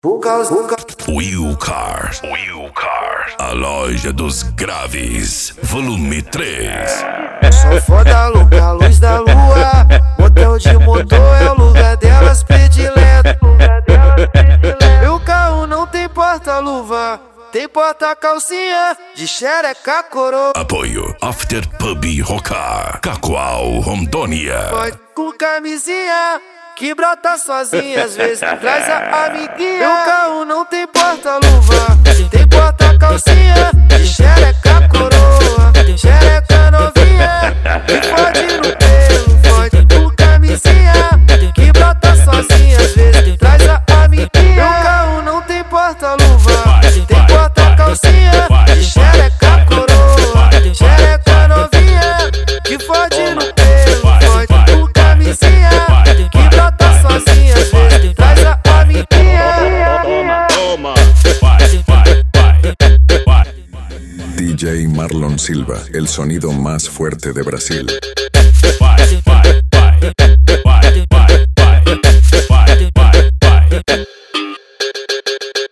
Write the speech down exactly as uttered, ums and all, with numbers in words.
Will Cars, Will Cars, a loja dos graves, volume três. Sou foda louca, luz da lua, motel de motor é o lugar delas predileto. Meu carro não tem porta-luva, tem porta-calcinha de xereca coroa. Apoio After Pub Rocar, Cacoal, Rondônia. Pode com camisinha que brota sozinha, às vezes traz a amiguinha. Meu carro não tem porta-luva, tem porta-calcinha de xereca coroa, xereca novinha que fode no pelo, fode com camisinha que brota sozinha, às vezes traz a amiguinha. Meu carro não tem porta-luva, tem porta-calcinha de xereca coroa, xereca novinha que fode no pelo, fode com camisinha que brota sozinha, às vezes traz a amiguinha. Toma, toma, D J Marlon Silva, el sonido más fuerte de Brasil.